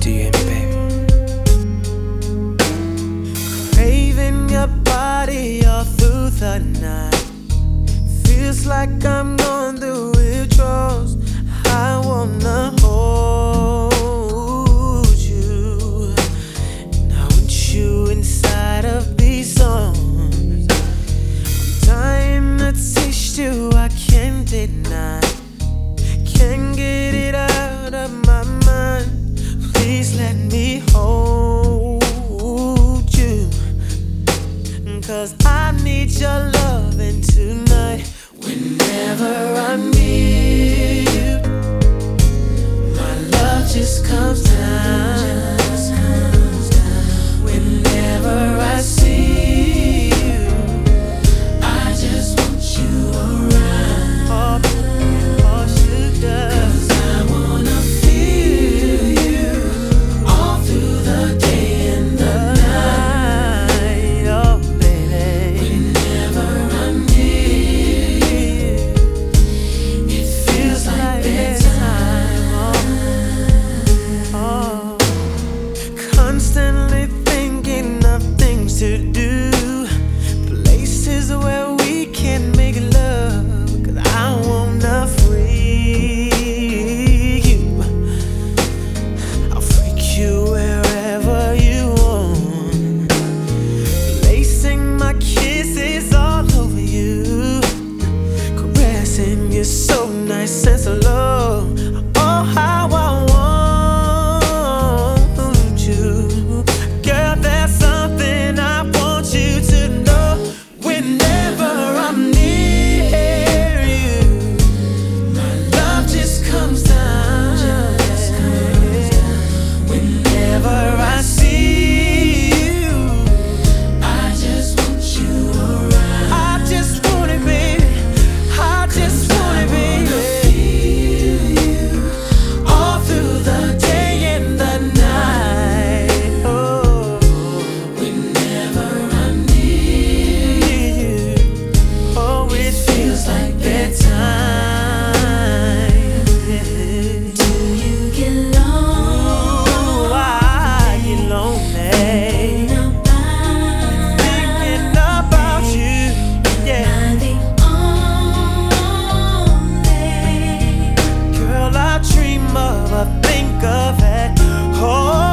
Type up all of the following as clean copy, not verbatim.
Do you hear me, baby? Craving your body all through the night. Feels like I'm going through withdrawals. I wanna hold you, and I want you inside of these arms. I'm dying to taste you, I can't deny. Can't get it out of my mind. Please let me hold you, 'cause I need your loving tonight. Whenever I'm near you, my love just comes down. Whenever I see you, I just want you around. All she does, 'cause I wanna feel you all through the day and the night. Oh baby, whenever I'm near you, it feels like bedtime. Oh, constantly thinking of things to do, places where we can make love, 'cause I wanna freak you. I'll freak you wherever you want, placing my kisses all over you, caressing you so nice and slow. Oh, how I want you. Girl, there's something I want you to know. Whenever I'm near you, my love just comes down. Whenever I see you, I just want you around. I just want it, baby. I just want it, baby. Feel you all through the day and the night. Oh, whenever I'm near you, oh, it feels like bedtime. Do you get lonely? Ooh, I get lonely thinking about you. Yeah, Am I the only? girl, I dream of, I think of it. Oh,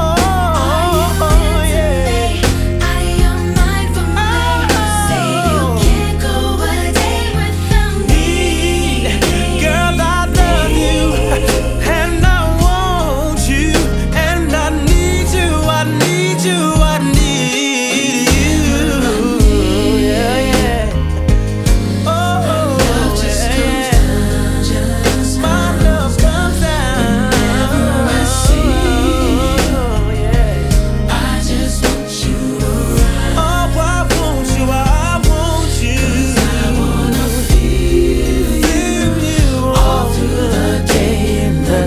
yeah. Out of your mind for me. Say you can't go a day without me. Girl, I love you, and I want you, and I need you, I need you, I need you. Yeah, yeah. Oh, love just comes down. My love comes down. Whenever I see you, yeah, I just want you around. Oh, I want you, I want you. 'Cause I wanna feel you all through the day and the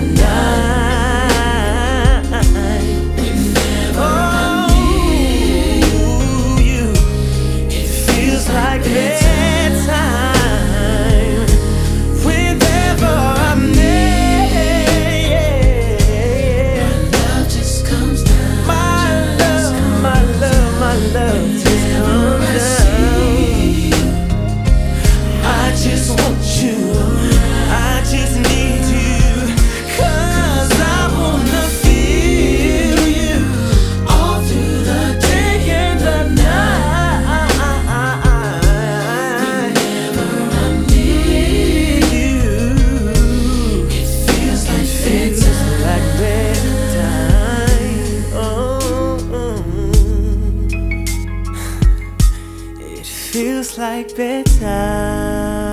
night. Whenever I'm near you, it feels like bedtime. Whenever I'm near, my love just comes down. My love, my love, my love just comes down. I just want you, I just need you, 'cause I wanna feel you all through the day and the night. Whenever I'm near you, it feels like bedtime. Oh, it feels like bedtime.